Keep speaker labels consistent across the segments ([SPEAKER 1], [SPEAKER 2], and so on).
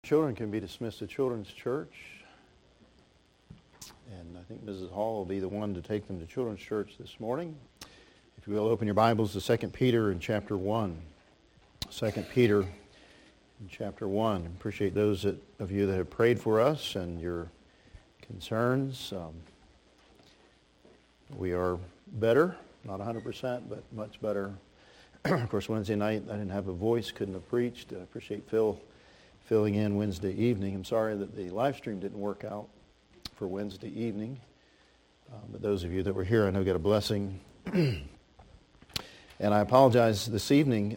[SPEAKER 1] Children can be dismissed to Children's Church. And I think Mrs. Hall will be the one to take them to Children's Church this morning. If you will, open your Bibles to 2 Peter in chapter 1. 2 Peter in chapter 1. I appreciate those of you that have prayed for us and your concerns. We are better, not 100%, but much better. Of course, Wednesday night I didn't have a voice, couldn't have preached. I appreciate Phil filling in Wednesday evening. I'm sorry that the live stream didn't work out for Wednesday evening. But those of you that were here, I know got a blessing. And I apologize this evening.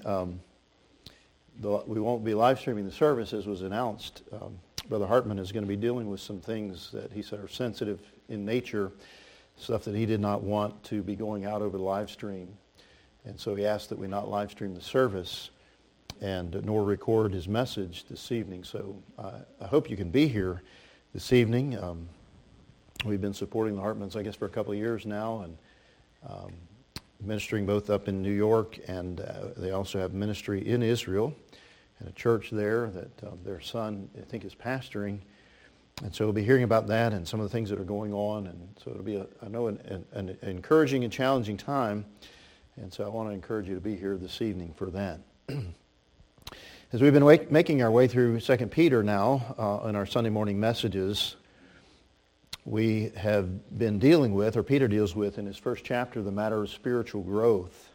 [SPEAKER 1] We won't be live streaming the service as was announced. Brother Hartman is going to be dealing with some things that he said are sensitive in nature, stuff that he did not want to be going out over the live stream. And so he asked that we not live stream the service and nor record his message this evening. So I hope you can be here this evening. We've been supporting the Hartmans, I guess, for a couple of years now, and ministering both up in New York, and they also have ministry in Israel and a church there that their son, I think, is pastoring. And so we'll be hearing about that and some of the things that are going on. And so it'll be, an encouraging and challenging time. And so I want to encourage you to be here this evening for that. As we've been making our way through 2 Peter now in our Sunday morning messages, we have been dealing with, or Peter deals with in his first chapter, the matter of spiritual growth.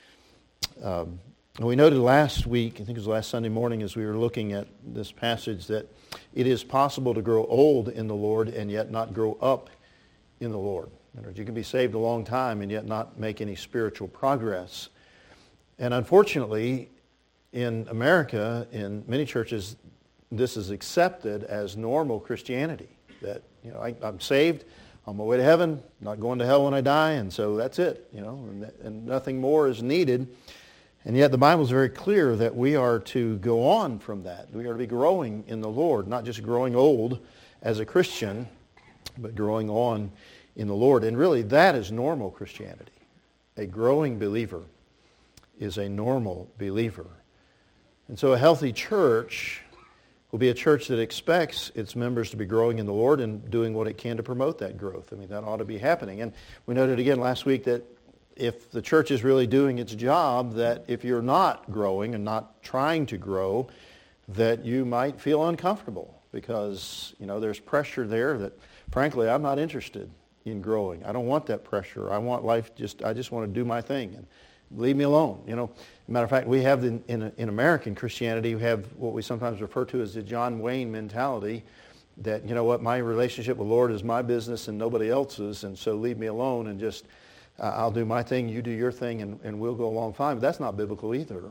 [SPEAKER 1] We noted last week, I think it was last Sunday morning as we were looking at this passage, that it is possible to grow old in the Lord and yet not grow up in the Lord. In other words, you can be saved a long time and yet not make any spiritual progress. And unfortunately, in America, in many churches, this is accepted as normal Christianity. That, I'm saved, on my way to heaven, not going to hell when I die, and so that's it, and nothing more is needed. And yet the Bible is very clear that we are to go on from that. We are to be growing in the Lord, not just growing old as a Christian, but growing on in the Lord. And really, that is normal Christianity. A growing believer is a normal believer. And so a healthy church will be a church that expects its members to be growing in the Lord and doing what it can to promote that growth. I mean, that ought to be happening. And we noted again last week that if the church is really doing its job, that if you're not growing and not trying to grow, that you might feel uncomfortable because, there's pressure there that, frankly, I'm not interested in growing. I don't want that pressure. I want life I just want to do my thing and leave me alone. As a matter of fact, we have in American Christianity, we have what we sometimes refer to as the John Wayne mentality that, my relationship with the Lord is my business and nobody else's, and so leave me alone and just, I'll do my thing, you do your thing, and we'll go along fine. But that's not biblical either.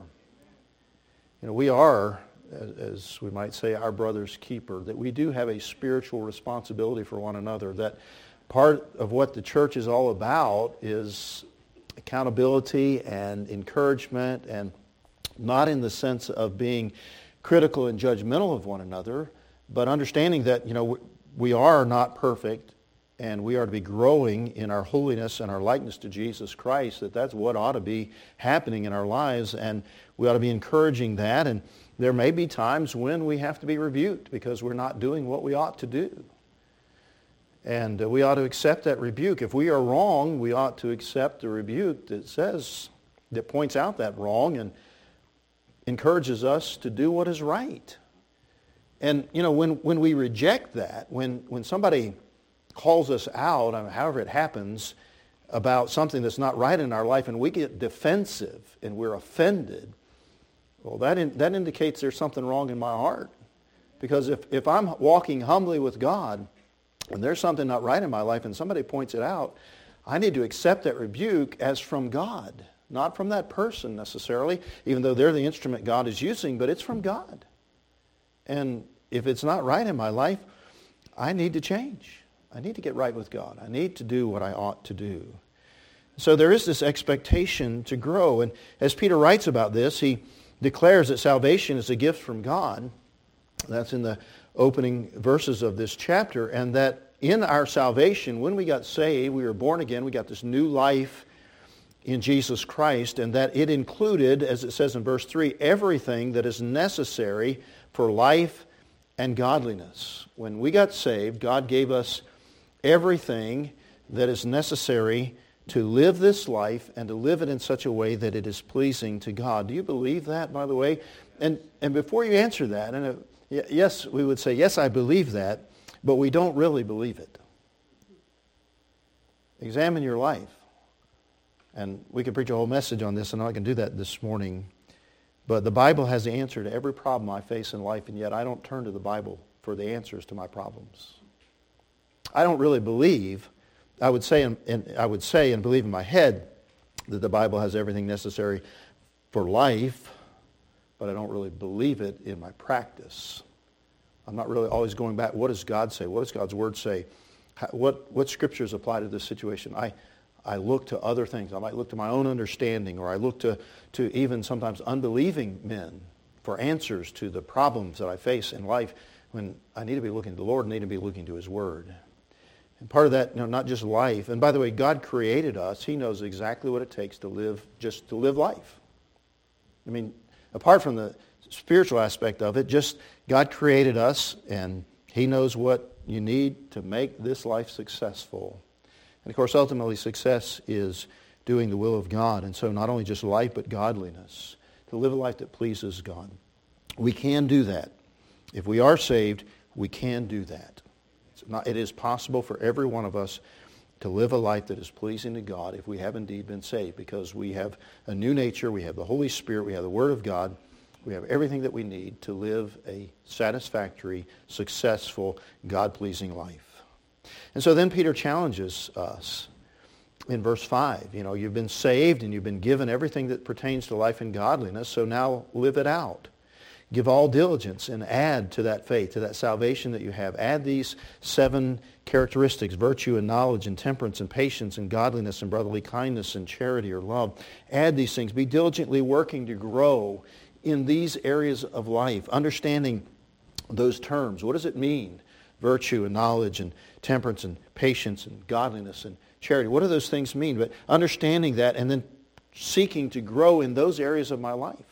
[SPEAKER 1] We are, as we might say, our brother's keeper, that we do have a spiritual responsibility for one another, that part of what the church is all about is accountability and encouragement, and not in the sense of being critical and judgmental of one another, but understanding that, we are not perfect and we are to be growing in our holiness and our likeness to Jesus Christ, that's what ought to be happening in our lives, and we ought to be encouraging that. And there may be times when we have to be rebuked because we're not doing what we ought to do. And we ought to accept that rebuke. If we are wrong, we ought to accept the rebuke that points out that wrong and encourages us to do what is right. And, when we reject that, when somebody calls us out, however it happens, about something that's not right in our life, and we get defensive and we're offended, well, that indicates there's something wrong in my heart. Because if I'm walking humbly with God, and there's something not right in my life and somebody points it out, I need to accept that rebuke as from God, not from that person necessarily, even though they're the instrument God is using, but it's from God. And if it's not right in my life, I need to change. I need to get right with God. I need to do what I ought to do. So there is this expectation to grow. And as Peter writes about this, he declares that salvation is a gift from God. That's in the opening verses of this chapter, and that in our salvation, when we got saved, we were born again, we got this new life in Jesus Christ, and that it included, as it says in verse 3, everything that is necessary for life and godliness. When we got saved, God gave us everything that is necessary to live this life and to live it in such a way that it is pleasing to God. Do you believe that, by the way? And before you answer that, and yes, we would say, yes, I believe that, but we don't really believe it. Examine your life. And we could preach a whole message on this, and I can do that this morning. But the Bible has the answer to every problem I face in life, and yet I don't turn to the Bible for the answers to my problems. I don't really believe, I would say and believe in my head that the Bible has everything necessary for life, but I don't really believe it in my practice. I'm not really always going back, what does God say? What does God's Word say? What scriptures apply to this situation? I look to other things. I might look to my own understanding, or I look to even sometimes unbelieving men for answers to the problems that I face in life, when I need to be looking to the Lord and need to be looking to His Word. And part of that, not just life. And by the way, God created us. He knows exactly what it takes to live life. I mean, apart from the spiritual aspect of it, just God created us, and He knows what you need to make this life successful. And of course, ultimately, success is doing the will of God. And so not only just life, but godliness. To live a life that pleases God. We can do that. If we are saved, we can do that. It is possible for every one of us to live a life that is pleasing to God if we have indeed been saved, because we have a new nature, we have the Holy Spirit, we have the Word of God, we have everything that we need to live a satisfactory, successful, God-pleasing life. And so then Peter challenges us in verse 5. You've been saved and you've been given everything that pertains to life and godliness, so now live it out. Give all diligence and add to that faith, to that salvation that you have. Add these 7 characteristics: virtue and knowledge and temperance and patience and godliness and brotherly kindness and charity or love. Add these things. Be diligently working to grow in these areas of life, understanding those terms. What does it mean? Virtue and knowledge and temperance and patience and godliness and charity. What do those things mean? But understanding that and then seeking to grow in those areas of my life.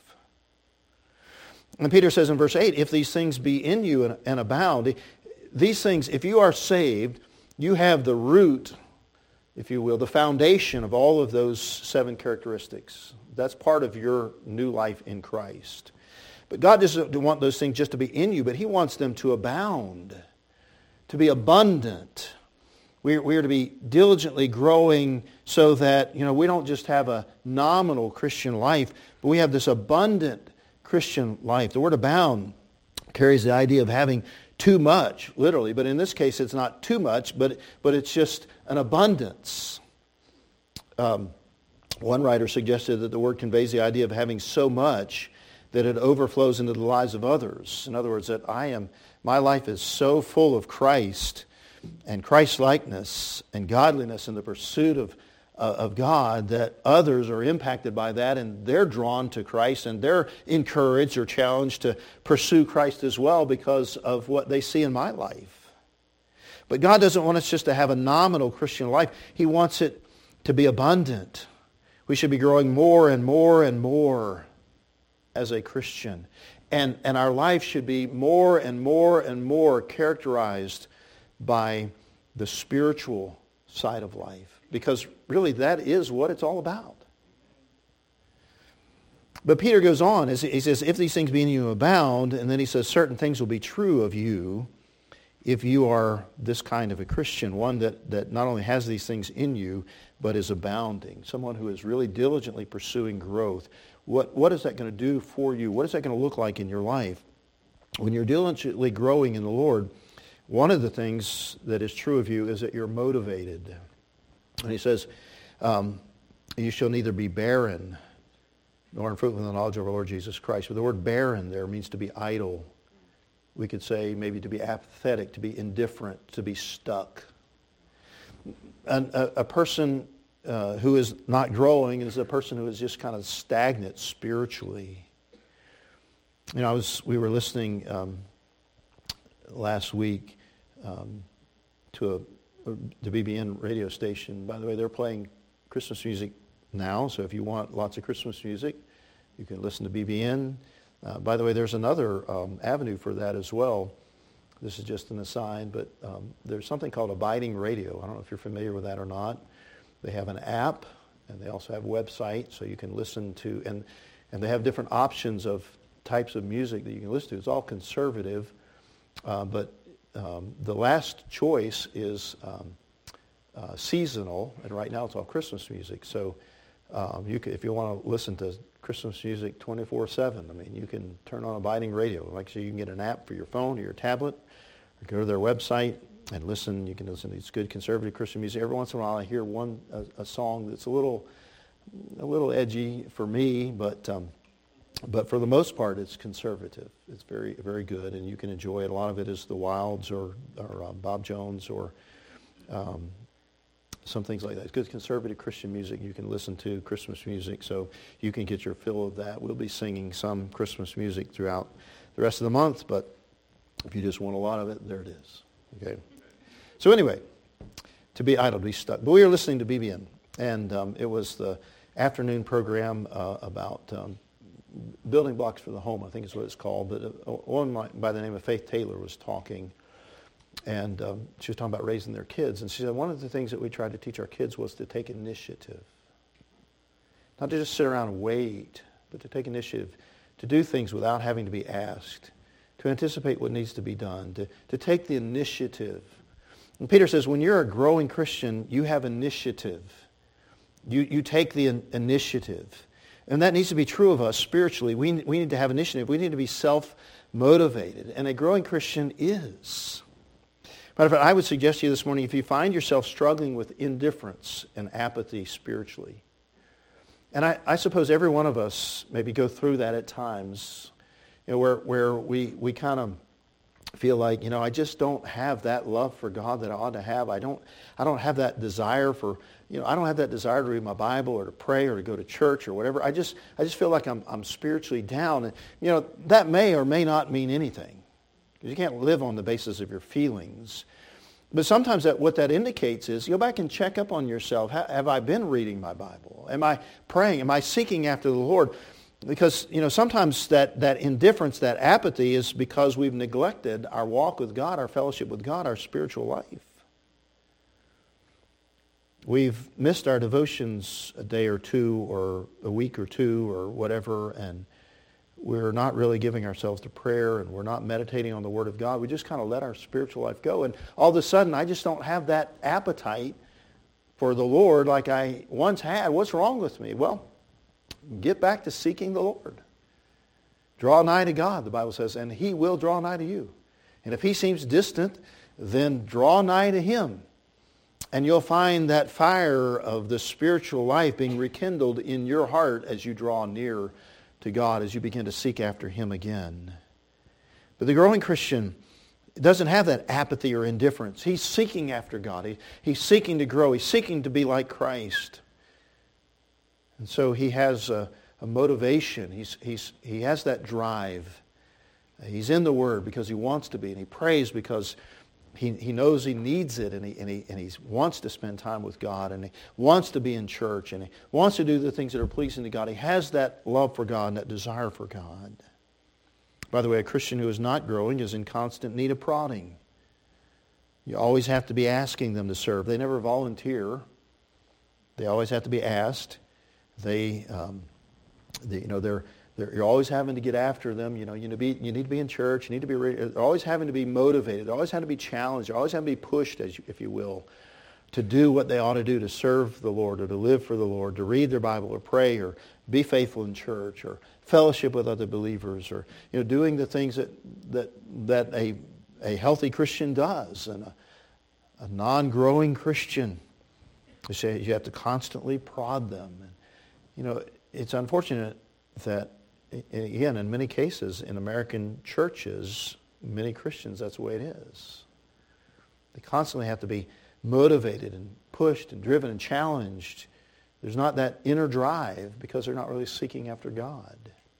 [SPEAKER 1] And Peter says in verse 8, if these things be in you and abound, these things, if you are saved, you have the root, if you will, the foundation of all of those 7 characteristics. That's part of your new life in Christ. But God doesn't want those things just to be in you, but He wants them to abound, to be abundant. We are to be diligently growing so that, we don't just have a nominal Christian life, but we have this abundant Christian life. The word abound carries the idea of having too much, literally, but in this case it's not too much, but it's just an abundance. One writer suggested that the word conveys the idea of having so much that it overflows into the lives of others. In other words, that my life is so full of Christ and Christ-likeness and godliness and the pursuit of God that others are impacted by that, and they're drawn to Christ, and they're encouraged or challenged to pursue Christ as well because of what they see in my life. But God doesn't want us just to have a nominal Christian life. He wants it to be abundant. We should be growing more and more and more as a Christian. And our life should be more and more and more characterized by the spiritual side of life. Because really that is what it's all about. But Peter goes on. He says, if these things be in you abound, and then he says certain things will be true of you if you are this kind of a Christian, one that not only has these things in you, but is abounding, someone who is really diligently pursuing growth. What is that going to do for you? What is that going to look like in your life? When you're diligently growing in the Lord, one of the things that is true of you is that you're motivated. And he says, you shall neither be barren nor unfruitful in the knowledge of our Lord Jesus Christ. But the word barren there means to be idle. We could say maybe to be apathetic, to be indifferent, to be stuck. A person who is not growing is a person who is just kind of stagnant spiritually. We were listening last week to the BBN radio station. By the way, they're playing Christmas music now, so if you want lots of Christmas music, you can listen to BBN. By the way, there's another avenue for that as well. This is just an aside, but there's something called Abiding Radio. I don't know if you're familiar with that or not. They have an app, and they also have a website, so you can listen to, and they have different options of types of music that you can listen to. It's all conservative, but the last choice is seasonal, and right now it's all Christmas music. So if you want to listen to Christmas music 24/7, I mean, you can turn on Abiding Radio. Like I say, you can get an app for your phone or your tablet, or go to their website and listen. You can listen to these good conservative Christian music. Every once in a while, I hear a song that's a little edgy for me, but for the most part, it's conservative. It's very, very good, and you can enjoy it. A lot of it is the Wilds or Bob Jones or some things like that. It's good conservative Christian music. You can listen to Christmas music, so you can get your fill of that. We'll be singing some Christmas music throughout the rest of the month, but if you just want a lot of it, there it is. Okay. So anyway, to be idle, to be stuck. But we were listening to BBN, and it was the afternoon program about building blocks for the home, I think is what it's called. But a woman by the name of Faith Taylor was talking, and she was talking about raising their kids. And she said one of the things that we tried to teach our kids was to take initiative. Not to just sit around and wait, but to take initiative, to do things without having to be asked, to anticipate what needs to be done, to take the initiative. And Peter says when you're a growing Christian, you have initiative. You take the initiative. And that needs to be true of us spiritually. We need to have initiative. We need to be self-motivated. And a growing Christian is. Matter of fact, I would suggest to you this morning, if you find yourself struggling with indifference and apathy spiritually, and I suppose every one of us maybe go through that at times, where we kind of feel like, I just don't have that love for God that I ought to have. I don't have that desire for, I don't have that desire to read my Bible or to pray or to go to church or whatever. I just feel like I'm spiritually down. And, that may or may not mean anything. Because you can't live on the basis of your feelings. But sometimes what that indicates is, go back and check up on yourself. Have I been reading my Bible? Am I praying? Am I seeking after the Lord? Because, sometimes that indifference, that apathy is because we've neglected our walk with God, our fellowship with God, our spiritual life. We've missed our devotions a day or two or a week or two or whatever, and we're not really giving ourselves to prayer, and we're not meditating on the Word of God. We just kind of let our spiritual life go, and all of a sudden I just don't have that appetite for the Lord like I once had. What's wrong with me? Well, get back to seeking the Lord. Draw nigh to God, the Bible says, and He will draw nigh to you. And if He seems distant, then draw nigh to Him. And you'll find that fire of the spiritual life being rekindled in your heart as you draw near to God, as you begin to seek after Him again. But the growing Christian doesn't have that apathy or indifference. He's seeking after God. He's seeking to grow. He's seeking to be like Christ. And so he has a motivation. He has that drive. He's in the Word because he wants to be, and he prays because he knows he needs it, and he wants to spend time with God, and he wants to be in church, and he wants to do the things that are pleasing to God. He has that love for God and that desire for God. By the way, a Christian who is not growing is in constant need of prodding. You always have to be asking them to serve. They never volunteer. They always have to be asked. You're always having to get after them. You need to be in church. You need to be. They're always having to be motivated. They're always having to be challenged. They're always having to be pushed, if you will, to do what they ought to do to serve the Lord or to live for the Lord, to read their Bible or pray or be faithful in church or fellowship with other believers or doing the things that a healthy Christian does, and a non-growing Christian. You have to constantly prod them. And, it's unfortunate that, again, in many cases, in American churches, many Christians, that's the way it is. They constantly have to be motivated and pushed and driven and challenged. There's not that inner drive because they're not really seeking after God.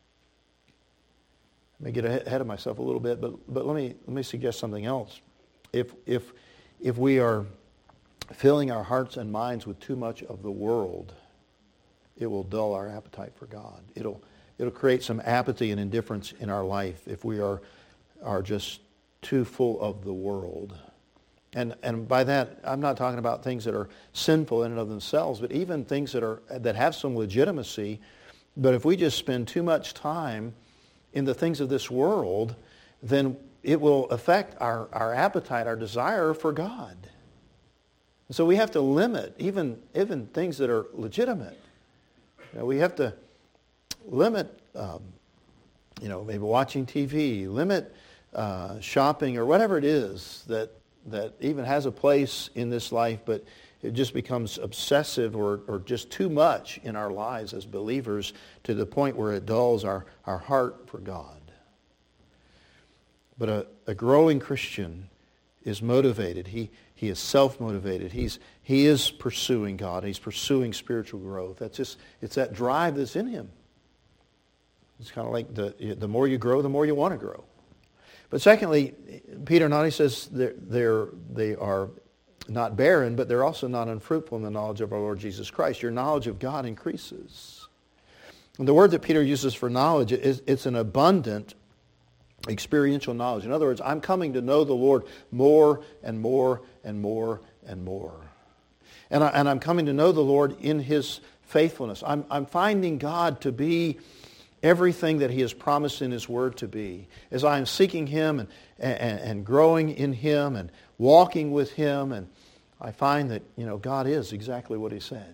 [SPEAKER 1] I may get ahead of myself a little bit, but let me suggest something else. If we are filling our hearts and minds with too much of the world, it will dull our appetite for God. It'll create some apathy and indifference in our life if we are just too full of the world. And by that, I'm not talking about things that are sinful in and of themselves, but even things that have some legitimacy. But if we just spend too much time in the things of this world, then it will affect our appetite, our desire for God. And so we have to limit even things that are legitimate. We have to limit, maybe watching TV, limit shopping or whatever it is that even has a place in this life, but it just becomes obsessive or just too much in our lives as believers to the point where it dulls our heart for God. But a growing Christian is motivated. He is self-motivated. He is pursuing God. He's pursuing spiritual growth. It's that drive that's in him. It's kind of like the more you grow, the more you want to grow. But secondly, Peter not only says they are not barren, but they're also not unfruitful in the knowledge of our Lord Jesus Christ. Your knowledge of God increases. And the word that Peter uses for knowledge, it's an abundant experiential knowledge. In other words, I'm coming to know the Lord more and more and more and more. And I'm coming to know the Lord in His faithfulness. I'm finding God to be everything that He has promised in His Word to be. As I am seeking Him and growing in Him and walking with Him, and I find that, God is exactly what He said.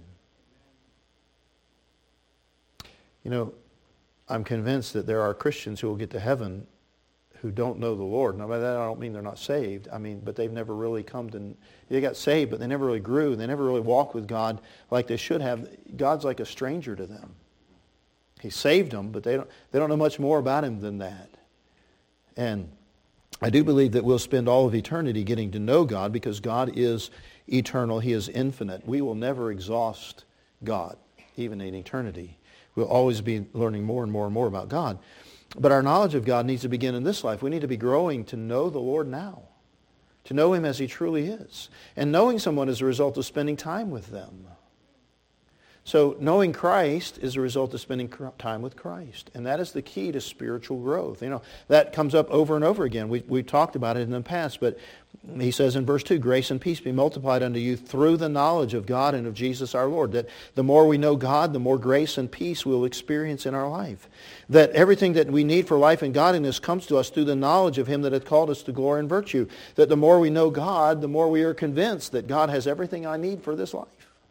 [SPEAKER 1] I'm convinced that there are Christians who will get to heaven who don't know the Lord. Now, by that I don't mean they're not saved. But they've never really they got saved, but they never really grew. They never really walked with God like they should have. God's like a stranger to them. He saved them, but they don't know much more about Him than that. And I do believe that we'll spend all of eternity getting to know God because God is eternal. He is infinite. We will never exhaust God, even in eternity. We'll always be learning more and more and more about God. But our knowledge of God needs to begin in this life. We need to be growing to know the Lord now, to know Him as He truly is. And knowing someone is a result of spending time with them. So knowing Christ is a result of spending time with Christ. And that is the key to spiritual growth. That comes up over and over again. We talked about it in the past, but he says in verse 2, grace and peace be multiplied unto you through the knowledge of God and of Jesus our Lord. That the more we know God, the more grace and peace we'll experience in our life. That everything that we need for life and godliness comes to us through the knowledge of Him that hath called us to glory and virtue. That the more we know God, the more we are convinced that God has everything I need for this life.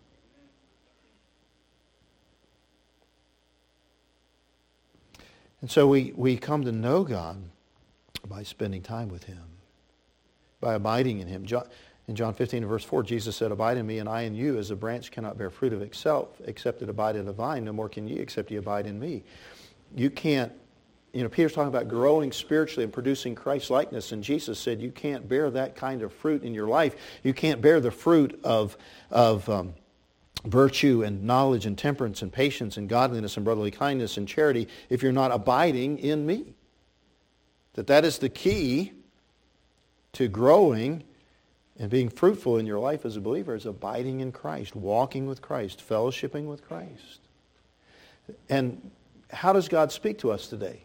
[SPEAKER 1] And so we come to know God by spending time with Him, by abiding in Him. In John 15 and verse 4, Jesus said, abide in me and I in you, as a branch cannot bear fruit of itself, except it abide in the vine. No more can ye, except ye abide in me. You can't, Peter's talking about growing spiritually and producing Christ-likeness, and Jesus said you can't bear that kind of fruit in your life. You can't bear the fruit of virtue and knowledge and temperance and patience and godliness and brotherly kindness and charity if you're not abiding in me. That is the key to growing and being fruitful in your life as a believer, is abiding in Christ, walking with Christ, fellowshipping with Christ. And how does God speak to us today?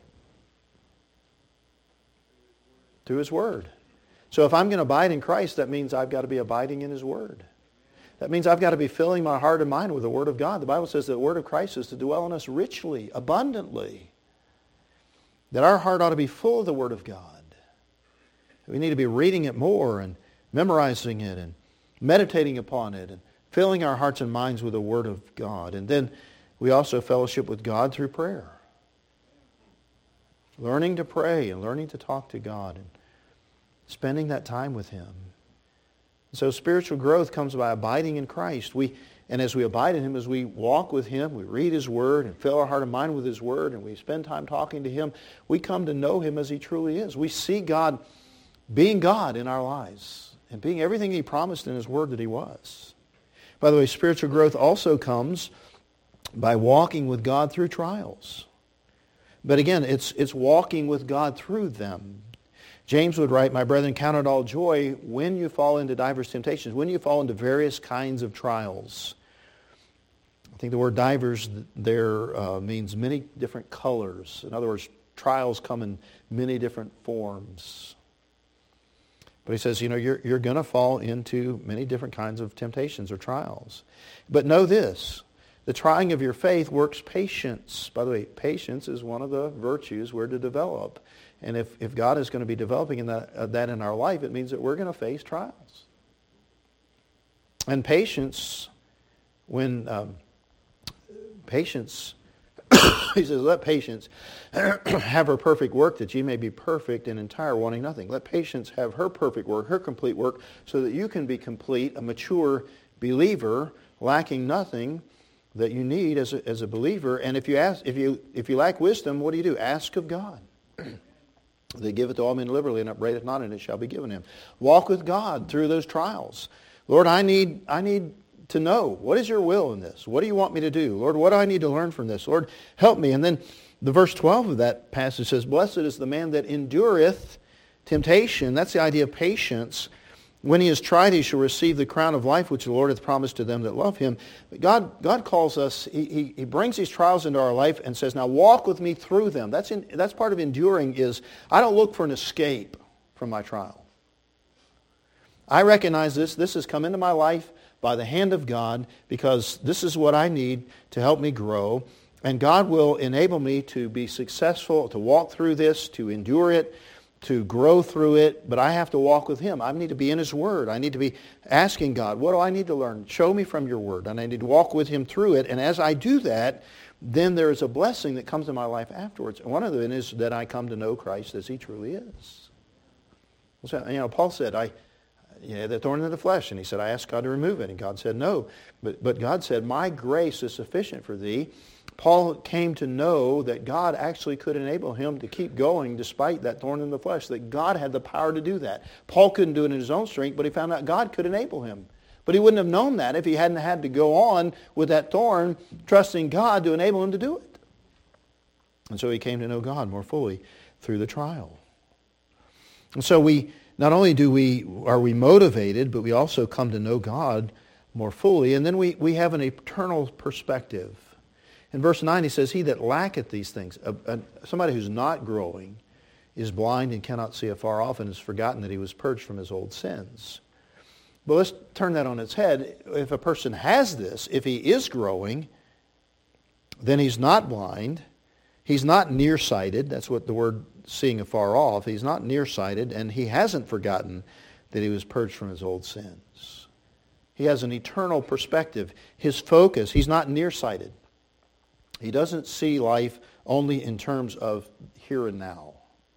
[SPEAKER 1] Through His Word. So if I'm going to abide in Christ, that means I've got to be abiding in His Word. That means I've got to be filling my heart and mind with the Word of God. The Bible says that the Word of Christ is to dwell in us richly, abundantly. That our heart ought to be full of the Word of God. We need to be reading it more and memorizing it and meditating upon it and filling our hearts and minds with the Word of God. And then we also fellowship with God through prayer. Learning to pray and learning to talk to God and spending that time with Him. So spiritual growth comes by abiding in Christ. And as we abide in Him, as we walk with Him, we read His Word and fill our heart and mind with His Word, and we spend time talking to Him, we come to know Him as He truly is. We see God being God in our lives and being everything He promised in His Word that He was. By the way, spiritual growth also comes by walking with God through trials. But again, it's walking with God through them. James would write, my brethren, count it all joy when you fall into diverse temptations, when you fall into various kinds of trials. I think the word divers there means many different colors. In other words, trials come in many different forms. But he says, you're going to fall into many different kinds of temptations or trials. But know this, the trying of your faith works patience. By the way, patience is one of the virtues we're to develop. And if God is going to be developing that in our life, it means that we're going to face trials. And patience, patience, he says, let patience have her perfect work, that ye may be perfect and entire, wanting nothing. Let patience have her perfect work, her complete work, so that you can be complete, a mature believer, lacking nothing that you need as a believer. And if you lack wisdom, what do? Ask of God. They give it to all men liberally, and upbraideth not, and it shall be given him. Walk with God through those trials. Lord, I need to know, what is your will in this? What do you want me to do? Lord, what do I need to learn from this? Lord, help me. And then the verse 12 of that passage says, blessed is the man that endureth temptation. That's the idea of patience. When he is tried, he shall receive the crown of life, which the Lord hath promised to them that love him. But God calls us, he brings these trials into our life and says, now walk with me through them. That's part of enduring is, I don't look for an escape from my trial. I recognize this has come into my life by the hand of God, because this is what I need to help me grow. And God will enable me to be successful, to walk through this, to endure it, to grow through it. But I have to walk with him. I need to be in his word. I need to be asking God, what do I need to learn? Show me from your word. And I need to walk with him through it. And as I do that, then there is a blessing that comes in my life afterwards. And one of them is that I come to know Christ as he truly is. So, Paul said, the thorn in the flesh. And he said, I asked God to remove it. And God said, no. But God said, my grace is sufficient for thee. Paul came to know that God actually could enable him to keep going despite that thorn in the flesh, that God had the power to do that. Paul couldn't do it in his own strength, but he found out God could enable him. But he wouldn't have known that if he hadn't had to go on with that thorn, trusting God to enable him to do it. And so he came to know God more fully through the trial. And so not only are we motivated, but we also come to know God more fully. And then we have an eternal perspective. In verse 9 he says, he that lacketh these things, somebody who's not growing, is blind and cannot see afar off, and has forgotten that he was purged from his old sins. But let's turn that on its head. If a person has this, if he is growing, then he's not blind. He's not nearsighted. That's what the word seeing afar off. He's not nearsighted, and he hasn't forgotten that he was purged from his old sins. He has an eternal perspective. His focus, he's not nearsighted. He doesn't see life only in terms of here and now.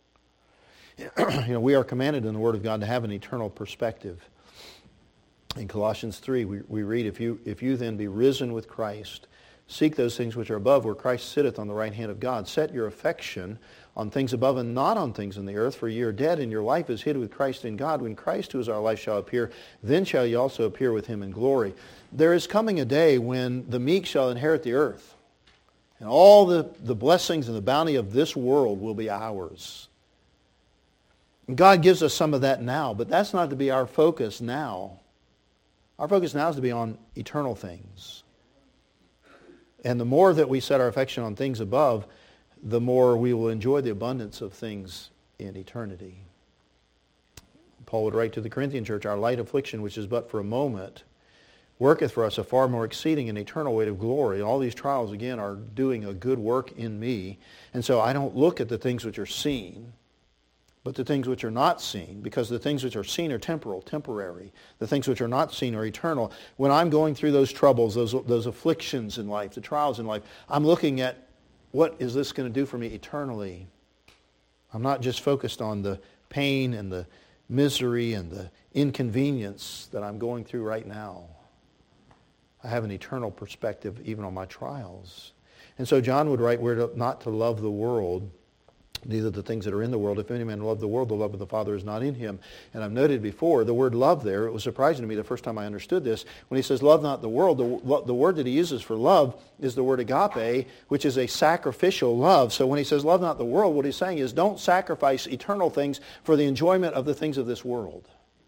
[SPEAKER 1] We are commanded in the Word of God to have an eternal perspective. In Colossians 3, we read, if you then be risen with Christ, seek those things which are above, where Christ sitteth on the right hand of God. Set your affection on things above and not on things in the earth, for ye are dead, and your life is hid with Christ in God. When Christ, who is our life, shall appear, then shall ye also appear with him in glory. There is coming a day when the meek shall inherit the earth, and all the blessings and the bounty of this world will be ours. And God gives us some of that now, but that's not to be our focus now. Our focus now is to be on eternal things. And the more that we set our affection on things above, the more we will enjoy the abundance of things in eternity. Paul would write to the Corinthian church, our light affliction, which is but for a moment, worketh for us a far more exceeding and eternal weight of glory. All these trials, again, are doing a good work in me. And so I don't look at the things which are seen, but the things which are not seen, because the things which are seen are temporary. The things which are not seen are eternal. When I'm going through those troubles, those afflictions in life, the trials in life, I'm looking at what is this going to do for me eternally. I'm not just focused on the pain and the misery and the inconvenience that I'm going through right now. I have an eternal perspective even on my trials. And so John would write, we're not to love the world, neither the things that are in the world. If any man love the world, the love of the Father is not in him. And I've noted before, the word love there, it was surprising to me the first time I understood this. When he says love not the world, the word that he uses for love is the word agape, which is a sacrificial love. So when he says love not the world, what he's saying is don't sacrifice eternal things for the enjoyment of the things of this world.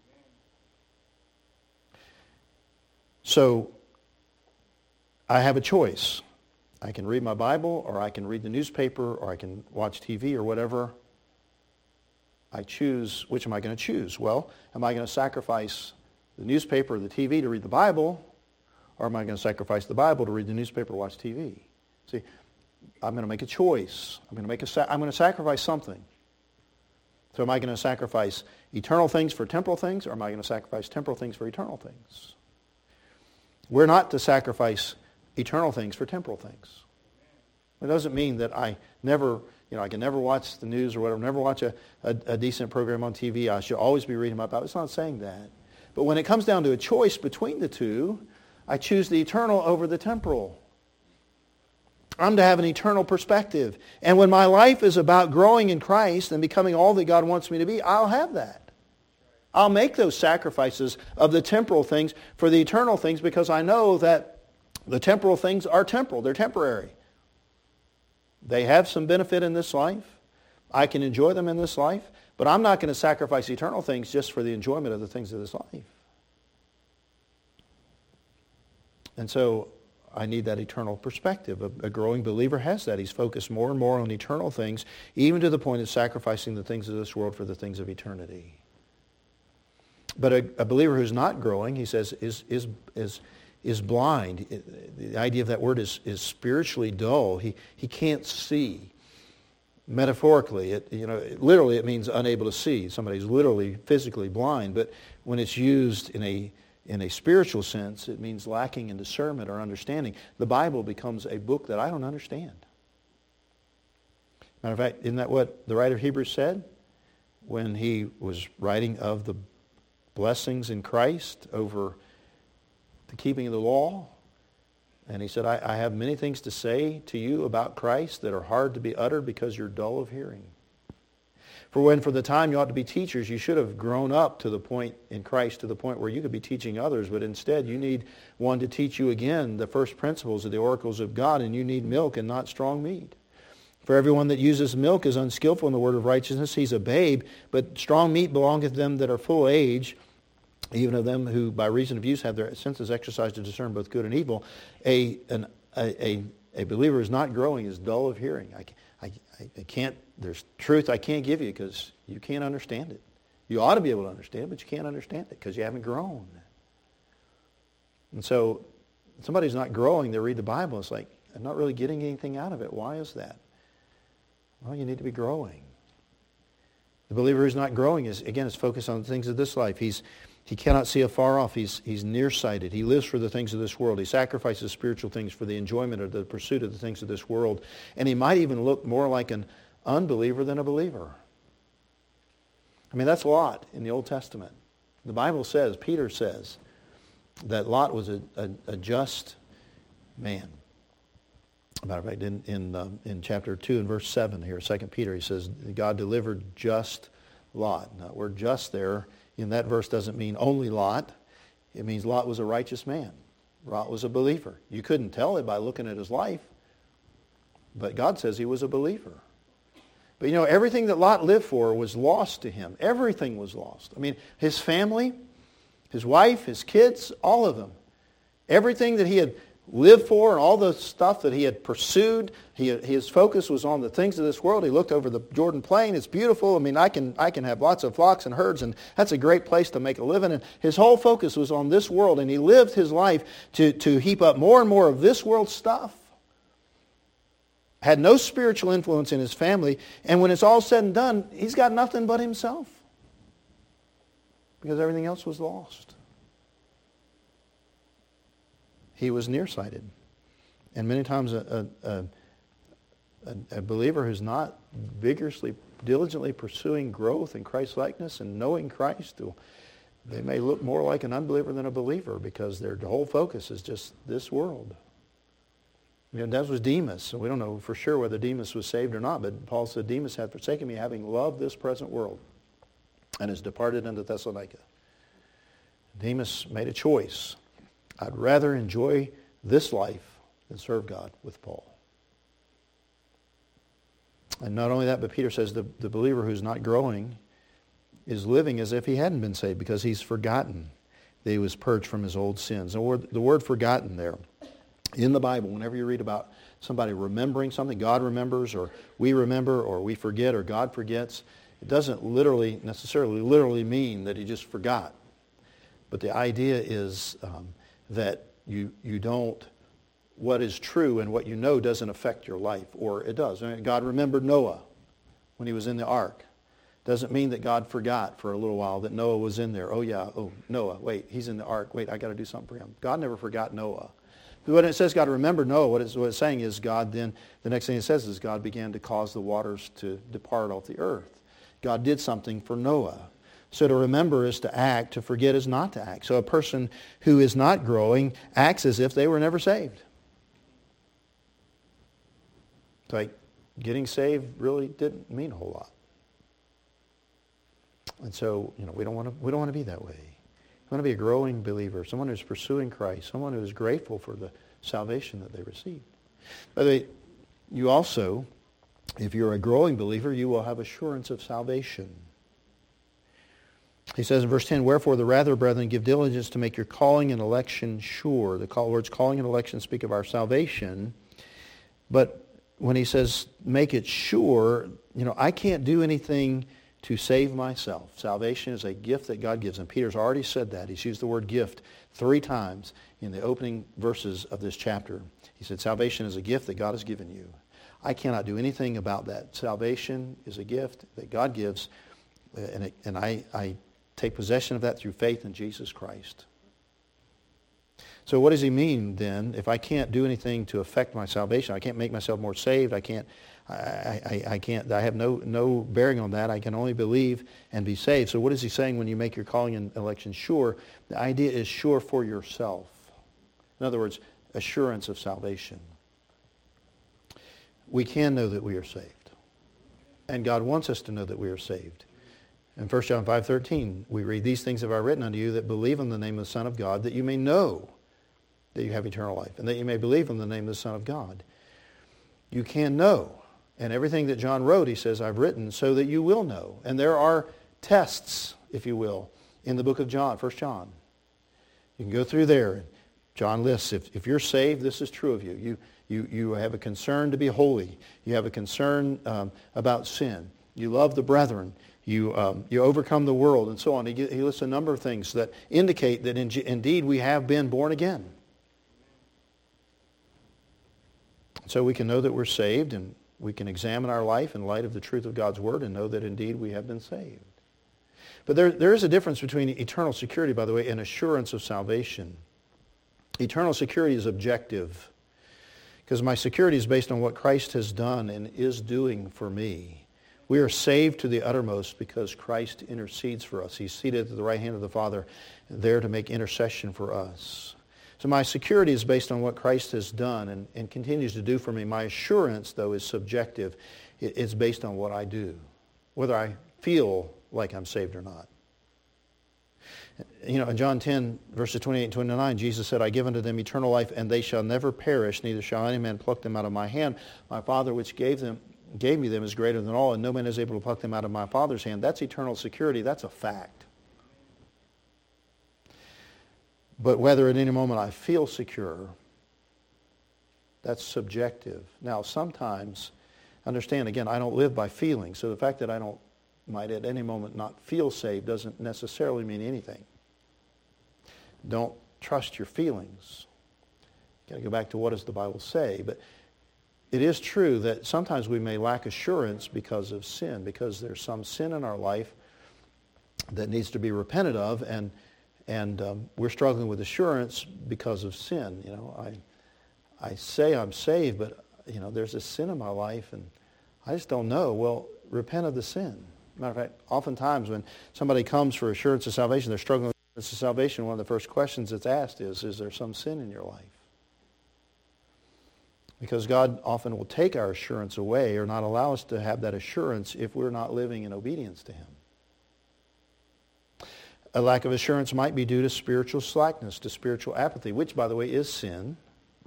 [SPEAKER 1] So I have a choice. I can read my Bible, or I can read the newspaper, or I can watch TV or whatever. I choose, which am I going to choose? Well, am I going to sacrifice the newspaper or the TV to read the Bible, or am I going to sacrifice the Bible to read the newspaper or watch TV? See, I'm going to make a choice. I'm going to sacrifice something. So am I going to sacrifice eternal things for temporal things, or am I going to sacrifice temporal things for eternal things? We're not to sacrifice eternal things for temporal things. It doesn't mean that I can never watch the news or whatever, never watch a decent program on TV. I should always be reading my Bible. It's not saying that. But when it comes down to a choice between the two, I choose the eternal over the temporal. I'm to have an eternal perspective. And when my life is about growing in Christ and becoming all that God wants me to be, I'll have that. I'll make those sacrifices of the temporal things for the eternal things because I know that the temporal things are temporal. They're temporary. They have some benefit in this life. I can enjoy them in this life. But I'm not going to sacrifice eternal things just for the enjoyment of the things of this life. And so I need that eternal perspective. A growing believer has that. He's focused more and more on eternal things, even to the point of sacrificing the things of this world for the things of eternity. But a believer who's not growing, he says, is blind. The idea of that word is spiritually dull. He can't see. Metaphorically, literally it means unable to see. Somebody's literally physically blind. But when it's used in a spiritual sense, it means lacking in discernment or understanding. The Bible becomes a book that I don't understand. Matter of fact, isn't that what the writer of Hebrews said when he was writing of the blessings in Christ over the keeping of the law? And he said, I have many things to say to you about Christ that are hard to be uttered because you're dull of hearing. For when for the time you ought to be teachers, you should have grown up to the point in Christ, to the point where you could be teaching others, but instead you need one to teach you again the first principles of the oracles of God, and you need milk and not strong meat. For everyone that uses milk is unskillful in the word of righteousness. He's a babe, but strong meat belongeth to them that are full age, even of them who by reason of use have their senses exercised to discern both good and evil. A believer who's not growing is dull of hearing. I can't, there's truth I can't give you because you can't understand it. You ought to be able to understand it, but you can't understand it because you haven't grown. And so somebody's not growing, they read the Bible, it's like, I'm not really getting anything out of it. Why is that? Well, you need to be growing. The believer who's not growing is focused on the things of this life. He cannot see afar off. He's nearsighted. He lives for the things of this world. He sacrifices spiritual things for the enjoyment or the pursuit of the things of this world. And he might even look more like an unbeliever than a believer. I mean, that's Lot in the Old Testament. The Bible says, Peter says, that Lot was a just man. Matter of fact, in chapter 2 and verse 7 here, 2 Peter, he says, God delivered just Lot. Now, the word just there in that verse doesn't mean only Lot. It means Lot was a righteous man. Lot was a believer. You couldn't tell it by looking at his life, but God says he was a believer. But everything that Lot lived for was lost to him. Everything was lost. I mean, his family, his wife, his kids, all of them. Everything that he had lived for and all the stuff that he had pursued, his focus was on the things of this world. He looked over the Jordan Plain. It's beautiful. I mean, I can have lots of flocks and herds, and that's a great place to make a living. And his whole focus was on this world, and he lived his life to heap up more and more of this world stuff. Had no spiritual influence in his family, and when it's all said and done, he's got nothing but himself because everything else was lost. He was nearsighted. And many times a believer who's not vigorously, diligently pursuing growth in Christ-likeness and knowing Christ, they may look more like an unbeliever than a believer because their whole focus is just this world. That was Demas. So we don't know for sure whether Demas was saved or not, but Paul said, Demas hath forsaken me, having loved this present world, and has departed unto Thessalonica. Demas made a choice. I'd rather enjoy this life than serve God with Paul. And not only that, but Peter says the believer who's not growing is living as if he hadn't been saved because he's forgotten that he was purged from his old sins. The word forgotten there, in the Bible, whenever you read about somebody remembering something, God remembers, or we remember, or we forget, or God forgets, It doesn't necessarily mean that he just forgot. But the idea is that you don't, what is true and what you know doesn't affect your life, or it does. I mean, God remembered Noah when he was in the ark. Doesn't mean that God forgot for a little while that Noah was in there. Noah, wait, he's in the ark. Wait, I got to do something for him. God never forgot Noah. When it says God remembered Noah, what it's saying is God then, the next thing it says is God began to cause the waters to depart off the earth. God did something for Noah. So to remember is to act, to forget is not to act. So a person who is not growing acts as if they were never saved. It's like getting saved really didn't mean a whole lot. And so, we don't want to be that way. We want to be a growing believer, someone who's pursuing Christ, someone who is grateful for the salvation that they received. By the way, you also, if you're a growing believer, you will have assurance of salvation. He says in verse 10, "Wherefore the rather, brethren, give diligence to make your calling and election sure." The words calling and election speak of our salvation. But when he says make it sure, I can't do anything to save myself. Salvation is a gift that God gives. And Peter's already said that. He's used the word gift 3 times in the opening verses of this chapter. He said salvation is a gift that God has given you. I cannot do anything about that. Salvation is a gift that God gives, and I take possession of that through faith in Jesus Christ. So what does he mean then? If I can't do anything to affect my salvation, I can't make myself more saved, I have no bearing on that. I can only believe and be saved. So what is he saying when you make your calling and election sure? The idea is sure for yourself. In other words, assurance of salvation. We can know that we are saved. And God wants us to know that we are saved. In 1 John 5:13, we read, "These things have I written unto you that believe in the name of the Son of God, that you may know that you have eternal life, and that you may believe in the name of the Son of God." You can know. And everything that John wrote, he says, I've written so that you will know. And there are tests, if you will, in the book of John, 1 John. You can go through there. John lists, if you're saved, this is true of you. You have a concern to be holy. You have a concern about sin. You love the brethren. You overcome the world, and so on. He lists a number of things that indicate that indeed we have been born again. So we can know that we're saved, and we can examine our life in light of the truth of God's Word and know that indeed we have been saved. But there is a difference between eternal security, by the way, and assurance of salvation. Eternal security is objective, because my security is based on what Christ has done and is doing for me. We are saved to the uttermost because Christ intercedes for us. He's seated at the right hand of the Father, there to make intercession for us. So my security is based on what Christ has done and continues to do for me. My assurance, though, is subjective. It's based on what I do, whether I feel like I'm saved or not. In John 10, verses 28 and 29, Jesus said, "I give unto them eternal life, and they shall never perish, neither shall any man pluck them out of my hand. My Father which gave me them is greater than all, and no man is able to pluck them out of my Father's hand." That's eternal security. That's a fact. But whether at any moment I feel secure, that's subjective. Now, sometimes, understand, again, I don't live by feelings. So the fact that I might at any moment not feel saved doesn't necessarily mean anything. Don't trust your feelings. You've got to go back to what does the Bible say. But it is true that sometimes we may lack assurance because of sin, because there's some sin in our life that needs to be repented of, and we're struggling with assurance because of sin. I say I'm saved, but there's a sin in my life, and I just don't know. Well, repent of the sin. Matter of fact, oftentimes when somebody comes for assurance of salvation, they're struggling with assurance of salvation. One of the first questions that's asked is there some sin in your life? Because God often will take our assurance away or not allow us to have that assurance if we're not living in obedience to Him. A lack of assurance might be due to spiritual slackness, to spiritual apathy, which, by the way, is sin.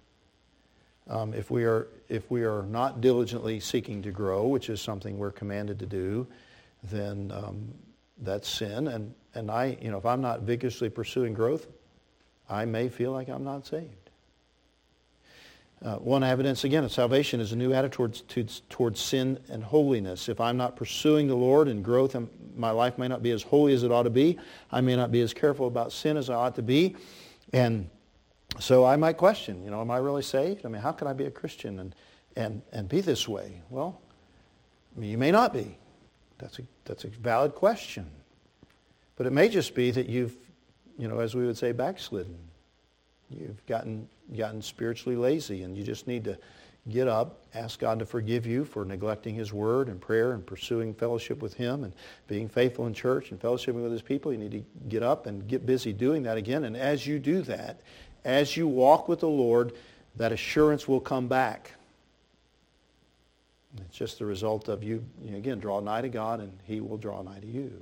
[SPEAKER 1] If we are not diligently seeking to grow, which is something we're commanded to do, then that's sin. And if I'm not vigorously pursuing growth, I may feel like I'm not saved. One evidence, again, of salvation is a new attitude towards sin and holiness. If I'm not pursuing the Lord in growth, my life may not be as holy as it ought to be. I may not be as careful about sin as I ought to be. And so I might question, am I really saved? I mean, how can I be a Christian and be this way? Well, you may not be. That's a valid question. But it may just be that you've, as we would say, backslidden. You've gotten spiritually lazy, and you just need to get up, ask God to forgive you for neglecting His Word and prayer and pursuing fellowship with Him and being faithful in church and fellowshipping with His people. You need to get up and get busy doing that again. And as you do that, as you walk with the Lord, that assurance will come back. It's just the result of you again, draw nigh to God, and He will draw nigh to you.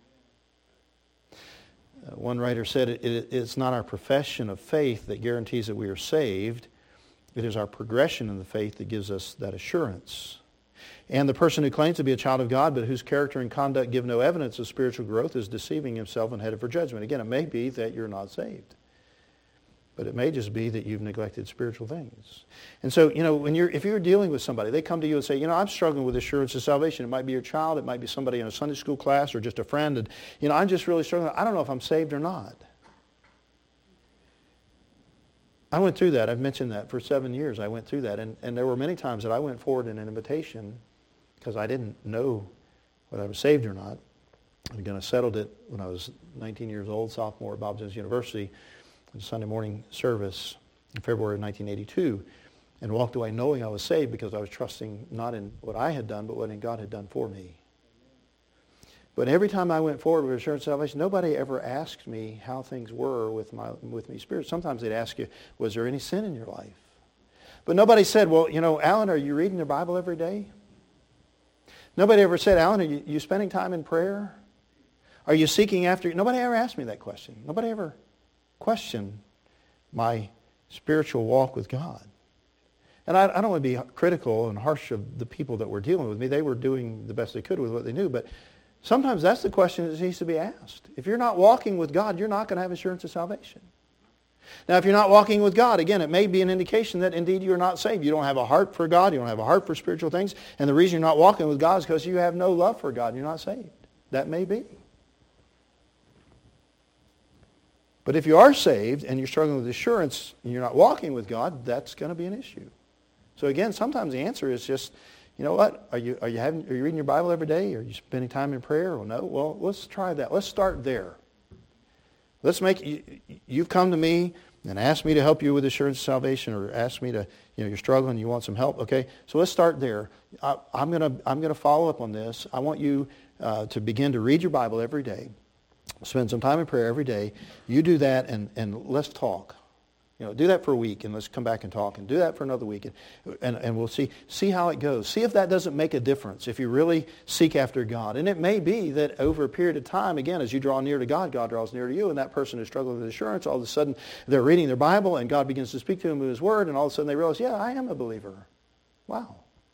[SPEAKER 1] One writer said, it's not our profession of faith that guarantees that we are saved. It is our progression in the faith that gives us that assurance. And the person who claims to be a child of God, but whose character and conduct give no evidence of spiritual growth, is deceiving himself and headed for judgment. Again, it may be that you're not saved. But it may just be that you've neglected spiritual things. And so, if you're dealing with somebody, they come to you and say, I'm struggling with assurance of salvation. It might be your child. It might be somebody in a Sunday school class or just a friend. And, I'm just really struggling. I don't know if I'm saved or not. I went through that. I've mentioned that for 7 years. I went through that. And there were many times that I went forward in an invitation because I didn't know whether I was saved or not. Again, I settled it when I was 19 years old, sophomore at Bob Jones University. Sunday morning service in February of 1982, and walked away knowing I was saved because I was trusting not in what I had done, but what God had done for me. But every time I went forward with assurance of salvation, nobody ever asked me how things were with me spiritually. Sometimes they'd ask you, was there any sin in your life? But nobody said, well, Alan, are you reading the Bible every day? Nobody ever said, Alan, are you spending time in prayer? Are you seeking after? Nobody ever asked me that question. Nobody ever question my spiritual walk with God. And I don't want to be critical and harsh of the people that were dealing with me. They were doing the best they could with what they knew. But sometimes that's the question that needs to be asked. If you're not walking with God, you're not going to have assurance of salvation. Now, if you're not walking with God, again, it may be an indication that indeed you're not saved. You don't have a heart for God. You don't have a heart for spiritual things. And the reason you're not walking with God is because you have no love for God. You're not saved. That may be. But if you are saved and you're struggling with assurance and you're not walking with God, that's going to be an issue. So again, sometimes the answer is just, what? Are you reading your Bible every day? Are you spending time in prayer? Well, no. Well, let's try that. Let's start there. You've come to me and asked me to help you with assurance of salvation, or asked me to, you're struggling, you want some help. Okay, so let's start there. I'm going to follow up on this. I want you to begin to read your Bible every day. Spend some time in prayer every day. You do that, and let's talk. Do that for a week, and let's come back and talk, and do that for another week, and we'll see how it goes. See if that doesn't make a difference, if you really seek after God. And it may be that over a period of time, again, as you draw near to God, God draws near to you, and that person is struggling with assurance. All of a sudden, they're reading their Bible, and God begins to speak to them with His Word, and all of a sudden they realize, yeah, I am a believer. Wow.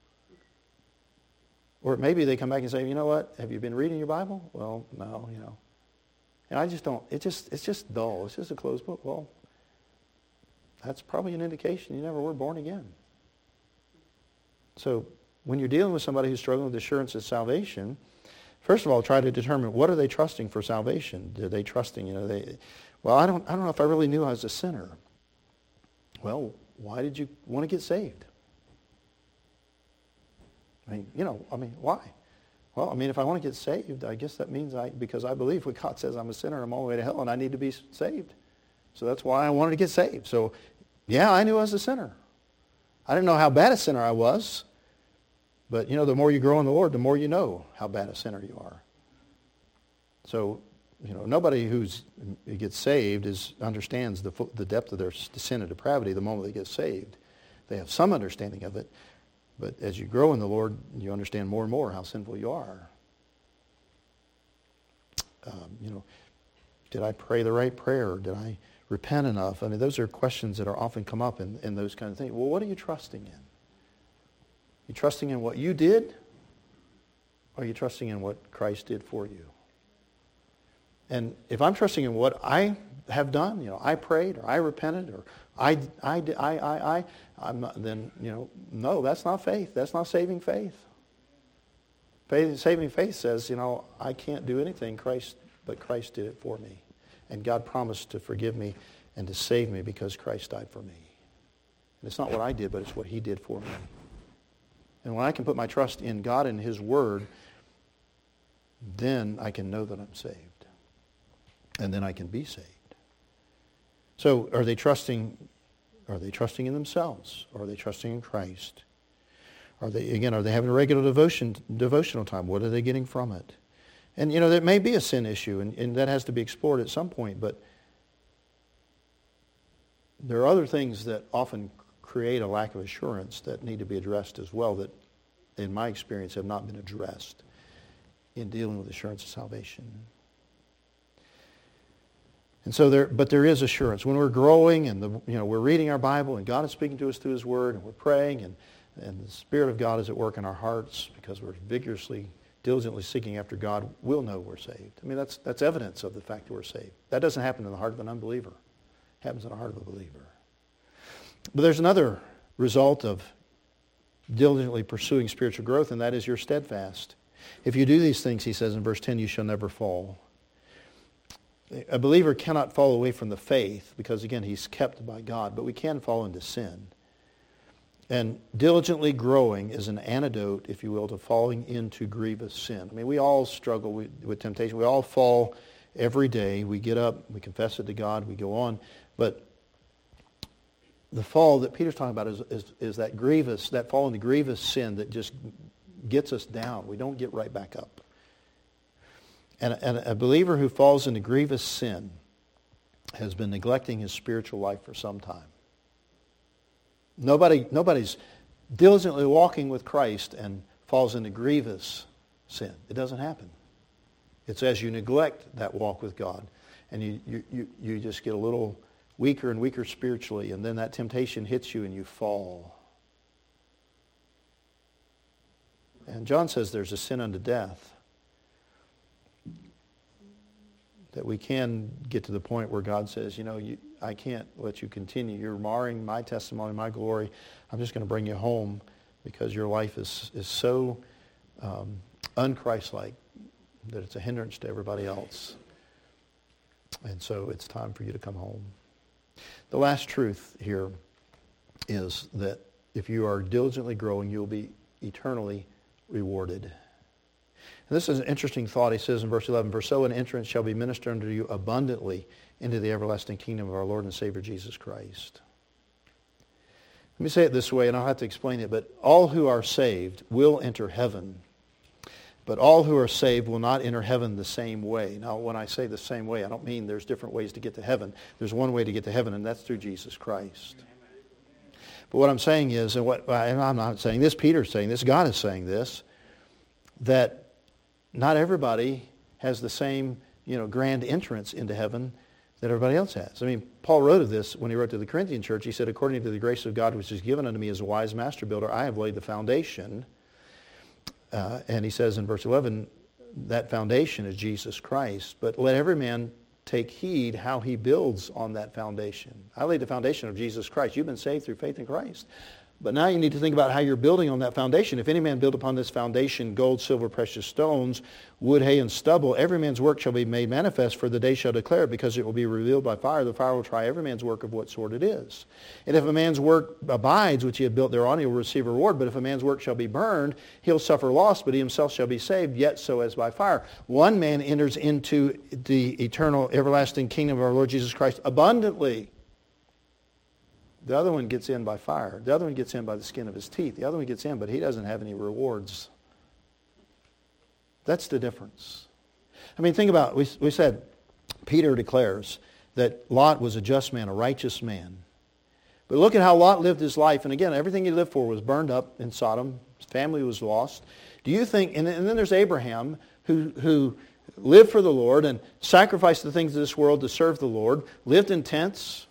[SPEAKER 1] Or maybe they come back and say, you know what, have you been reading your Bible? Well, no, And I just don't, it's just dull. It's just a closed book. Well, that's probably an indication you never were born again. So when you're dealing with somebody who's struggling with assurance of salvation, first of all, try to determine, what are they trusting for salvation? Are they trusting, I don't know if I really knew I was a sinner. Well, why did you want to get saved? Why? Well, if I want to get saved, I guess that means because I believe what God says I'm a sinner, I'm on my way to hell, and I need to be saved. So that's why I wanted to get saved. So, yeah, I knew I was a sinner. I didn't know how bad a sinner I was. But, the more you grow in the Lord, the more you know how bad a sinner you are. So, nobody who gets saved understands the depth of their sin and depravity the moment they get saved. They have some understanding of it. But as you grow in the Lord, you understand more and more how sinful you are. Did I pray the right prayer? Did I repent enough? Those are questions that are often come up in those kind of things. Well, what are you trusting in? You trusting in what you did? Or are you trusting in what Christ did for you? And if I'm trusting in what I have done. I prayed, or I repented, or I'm not. Then no, that's not faith. That's not saving faith. Saving faith says, I can't do anything, but Christ did it for me, and God promised to forgive me and to save me because Christ died for me. And it's not what I did, but it's what He did for me. And when I can put my trust in God and His Word, then I can know that I'm saved. And then I can be saved. So are they trusting in themselves? Or are they trusting in Christ? Are they having a regular devotional time? What are they getting from it? And there may be a sin issue, and that has to be explored at some point, but there are other things that often create a lack of assurance that need to be addressed as well that, in my experience, have not been addressed in dealing with assurance of salvation. And so there is assurance. When we're growing and we're reading our Bible and God is speaking to us through His Word and we're praying and the Spirit of God is at work in our hearts because we're vigorously, diligently seeking after God, we'll know we're saved. I mean, that's evidence of the fact that we're saved. That doesn't happen in the heart of an unbeliever. It happens in the heart of a believer. But there's another result of diligently pursuing spiritual growth, and that is you're steadfast. If you do these things, he says in verse 10, you shall never fall. A believer cannot fall away from the faith because, again, he's kept by God, but we can fall into sin. And diligently growing is an antidote, if you will, to falling into grievous sin. I mean, we all struggle with temptation. We all fall every day. We get up, we confess it to God, we go on. But the fall that Peter's talking about is that fall into grievous sin that just gets us down. We don't get right back up. And a believer who falls into grievous sin has been neglecting his spiritual life for some time. Nobody's diligently walking with Christ and falls into grievous sin. It doesn't happen. It's as you neglect that walk with God and you just get a little weaker and weaker spiritually, and then that temptation hits you and you fall. And John says there's a sin unto death. That we can get to the point where God says, I can't let you continue. You're marring my testimony, my glory. I'm just going to bring you home because your life is so un-Christ-like that it's a hindrance to everybody else. And so it's time for you to come home. The last truth here is that if you are diligently growing, you'll be eternally rewarded. And this is an interesting thought. He says in verse 11, for so an entrance shall be ministered unto you abundantly into the everlasting kingdom of our Lord and Savior Jesus Christ. Let me say it this way, and I'll have to explain it, but all who are saved will enter heaven. But all who are saved will not enter heaven the same way. Now, when I say the same way, I don't mean there's different ways to get to heaven. There's one way to get to heaven, and that's through Jesus Christ. But what I'm saying is, and I'm not saying this, Peter's saying this, God is saying this, that not everybody has the same, grand entrance into heaven that everybody else has. I mean, Paul wrote of this when he wrote to the Corinthian church. He said, according to the grace of God which is given unto me as a wise master builder, I have laid the foundation. And he says in verse 11, that foundation is Jesus Christ. But let every man take heed how he builds on that foundation. I laid the foundation of Jesus Christ. You've been saved through faith in Christ. But now you need to think about how you're building on that foundation. If any man build upon this foundation gold, silver, precious stones, wood, hay, and stubble, every man's work shall be made manifest, for the day shall declare it, because it will be revealed by fire. The fire will try every man's work of what sort it is. And if a man's work abides, which he had built thereon, he will receive a reward. But if a man's work shall be burned, he'll suffer loss, but he himself shall be saved, yet so as by fire. One man enters into the eternal, everlasting kingdom of our Lord Jesus Christ abundantly. The other one gets in by fire. The other one gets in by the skin of his teeth. The other one gets in, but he doesn't have any rewards. That's the difference. I mean, think about it. We said, Peter declares that Lot was a just man, a righteous man. But look at how Lot lived his life. And again, everything he lived for was burned up in Sodom. His family was lost. Do you think, and then there's Abraham, who lived for the Lord and sacrificed the things of this world to serve the Lord, lived in tents.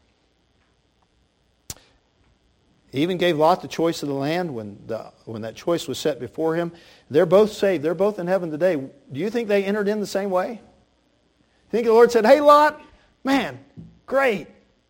[SPEAKER 1] He even gave Lot the choice of the land when that choice was set before him. They're both saved. They're both in heaven today. Do you think they entered in the same way? You think the Lord said, hey, Lot, Man, great.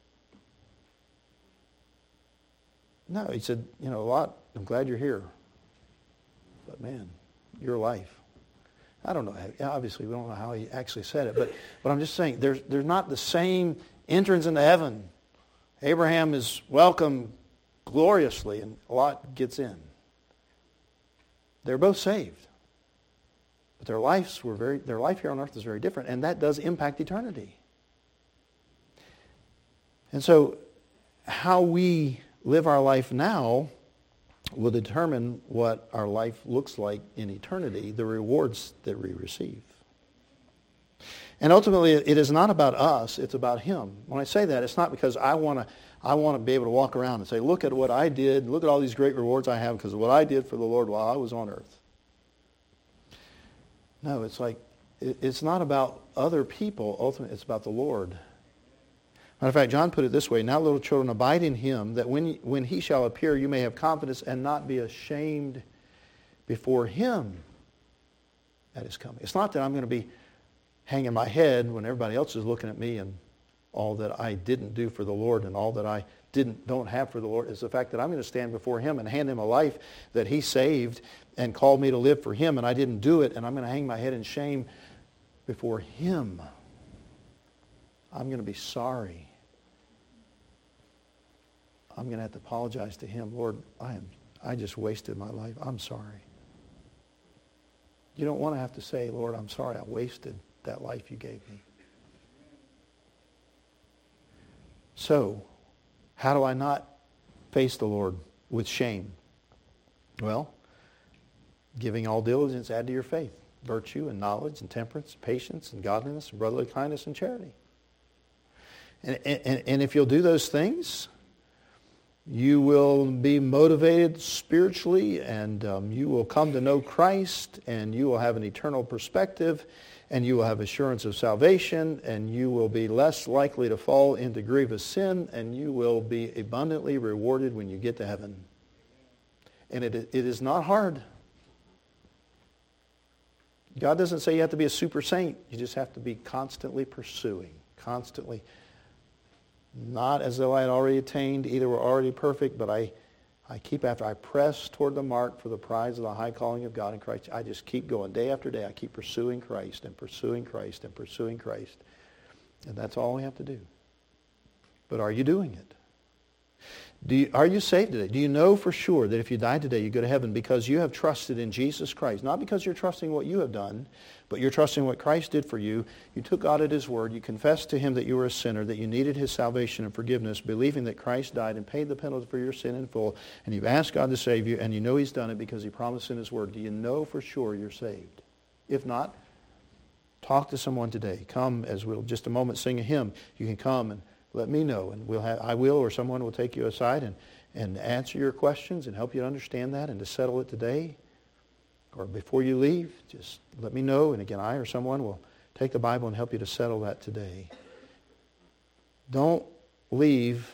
[SPEAKER 1] No, he said, Lot, I'm glad you're here. But man, your life. I don't know. Obviously, we don't know how he actually said it. But I'm just saying, there's not the same entrance into heaven. Abraham is welcomed gloriously, and Lot gets in. They're both saved. But their life here on earth is very different, and that does impact eternity. And so, how we live our life now will determine what our life looks like in eternity, the rewards that we receive. And ultimately, it is not about us, it's about Him. When I say that, it's not because I want to be able to walk around and say, look at what I did, look at all these great rewards I have because of what I did for the Lord while I was on earth. No, it's not about other people, ultimately, it's about the Lord. Matter of fact, John put it this way, now little children, abide in Him, that when He shall appear, you may have confidence and not be ashamed before Him at His coming. It's not that I'm going to be hanging my head when everybody else is looking at me and all that I didn't do for the Lord and all that I don't have for the Lord. It's the fact that I'm going to stand before Him and hand Him a life that He saved and called me to live for Him, and I didn't do it, and I'm going to hang my head in shame before Him. I'm going to be sorry. I'm going to have to apologize to Him. Lord, I just wasted my life. I'm sorry. You don't want to have to say, Lord, I'm sorry I wasted that life you gave me. So, how do I not face the Lord with shame? Well, giving all diligence, add to your faith virtue and knowledge and temperance, patience and godliness and brotherly kindness and charity. And if you'll do those things, you will be motivated spiritually, and you will come to know Christ, and you will have an eternal perspective, and you will have assurance of salvation, and you will be less likely to fall into grievous sin, and you will be abundantly rewarded when you get to heaven. And it is not hard. God doesn't say you have to be a super saint. You just have to be constantly pursuing, constantly. Not as though I had already attained, either were already perfect, but I press toward the mark for the prize of the high calling of God in Christ. I just keep going day after day. I keep pursuing Christ and pursuing Christ and pursuing Christ. And that's all we have to do. But are you doing it? Are you saved today? Do you know for sure that if you die today, you go to heaven because you have trusted in Jesus Christ? Not because you're trusting what you have done, but you're trusting what Christ did for you. You took God at His word. You confessed to Him that you were a sinner, that you needed His salvation and forgiveness, believing that Christ died and paid the penalty for your sin in full. And you've asked God to save you, and you know He's done it because He promised in His word. Do you know for sure you're saved? If not, talk to someone today. Come, as we'll just a moment sing a hymn. You can come and let me know, and I will or someone will take you aside and answer your questions and help you to understand that and to settle it today. Or before you leave, just let me know, and again, I or someone will take the Bible and help you to settle that today. Don't leave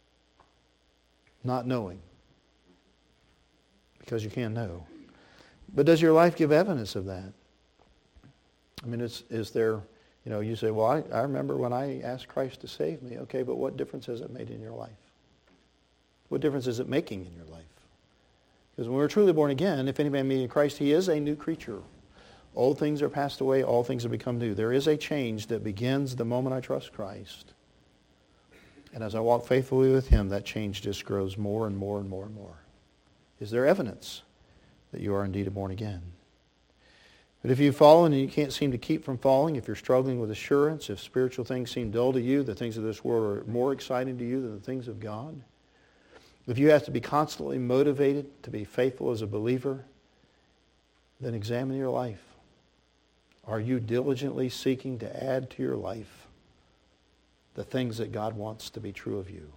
[SPEAKER 1] not knowing, because you can know. But does your life give evidence of that? I mean, is there... you say, well, I remember when I asked Christ to save me. Okay, but what difference has it made in your life? What difference is it making in your life? Because when we're truly born again, if any man be in Christ, he is a new creature. Old things are passed away, all things have become new. There is a change that begins the moment I trust Christ. And as I walk faithfully with Him, that change just grows more and more and more and more. Is there evidence that you are indeed born again? But if you've fallen and you can't seem to keep from falling, if you're struggling with assurance, if spiritual things seem dull to you, the things of this world are more exciting to you than the things of God, if you have to be constantly motivated to be faithful as a believer, then examine your life. Are you diligently seeking to add to your life the things that God wants to be true of you?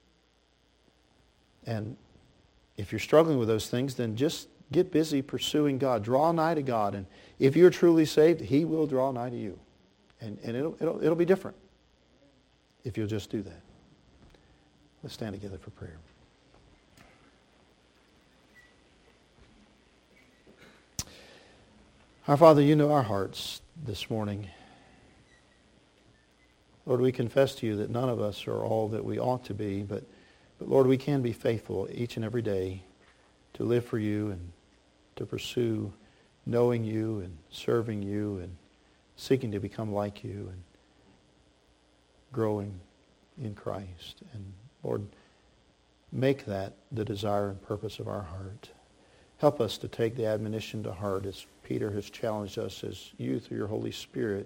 [SPEAKER 1] And if you're struggling with those things, then just get busy pursuing God. Draw nigh to God. And if you're truly saved, He will draw nigh to you. And it'll be different if you'll just do that. Let's stand together for prayer. Our Father, You know our hearts this morning. Lord, we confess to you that none of us are all that we ought to be, but Lord, we can be faithful each and every day to live for you and to pursue knowing you and serving you and seeking to become like you and growing in Christ. And Lord, make that the desire and purpose of our heart. Help us to take the admonition to heart as Peter has challenged us as you through your Holy Spirit,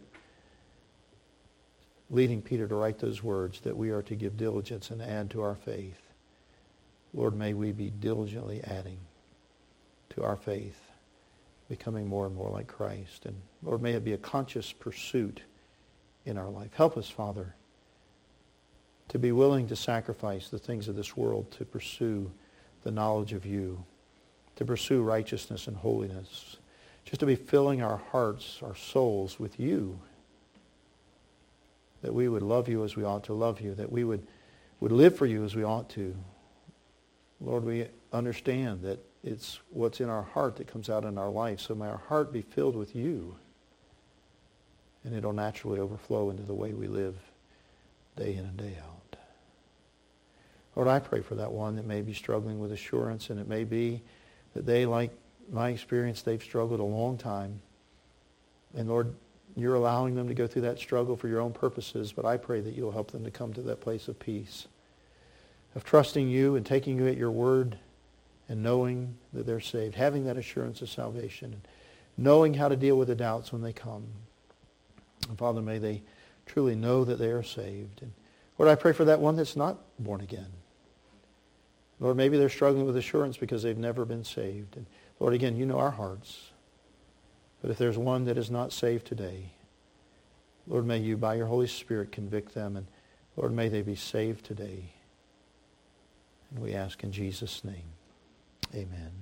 [SPEAKER 1] leading Peter to write those words that we are to give diligence and add to our faith. Lord, may we be diligently adding to our faith, becoming more and more like Christ. And Lord, may it be a conscious pursuit in our life. Help us, Father, to be willing to sacrifice the things of this world to pursue the knowledge of you, to pursue righteousness and holiness, just to be filling our hearts, our souls with you, that we would love you as we ought to love you, that we would live for you as we ought to. Lord, we understand that it's what's in our heart that comes out in our life, so may our heart be filled with you, and it'll naturally overflow into the way we live day in and day out. Lord, I pray for that one that may be struggling with assurance, and it may be that they, like my experience, they've struggled a long time. And Lord, you're allowing them to go through that struggle for your own purposes, but I pray that you'll help them to come to that place of peace, of trusting you and taking you at your word and knowing that they're saved, having that assurance of salvation, and knowing how to deal with the doubts when they come. And Father, may they truly know that they are saved. And Lord, I pray for that one that's not born again. Lord, maybe they're struggling with assurance because they've never been saved. And Lord, again, you know our hearts. But if there's one that is not saved today, Lord, may you, by your Holy Spirit, convict them. And Lord, may they be saved today. And we ask in Jesus' name. Amen.